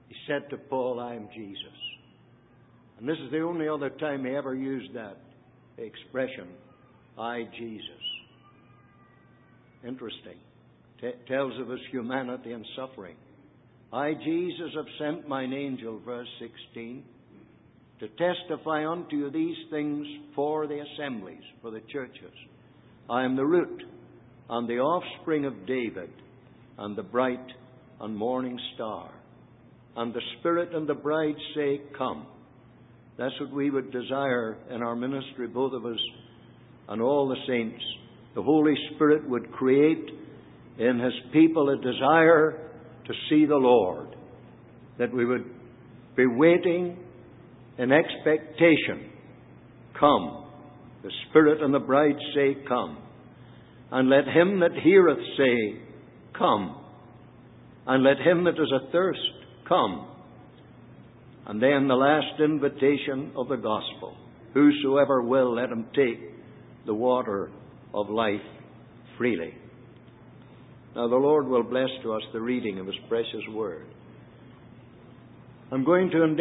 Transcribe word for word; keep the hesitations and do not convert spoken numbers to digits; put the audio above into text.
He said to Paul, I am Jesus. And this is the only other time he ever used that expression, I, Jesus. Interesting. T- tells of his humanity and suffering. I, Jesus, have sent mine angel, verse sixteen, to testify unto you these things for the assemblies, for the churches. I am the root and the offspring of David, and the bright and morning star. And the Spirit and the bride say, come. That's what we would desire in our ministry, both of us and all the saints. The Holy Spirit would create in His people a desire to see the Lord, that we would be waiting in expectation. Come. The Spirit and the bride say, come. And let him that heareth say, come. And let him that is athirst come. And then the last invitation of the gospel. Whosoever will, let him take the water of life freely. Now the Lord will bless to us the reading of His precious word. I'm going to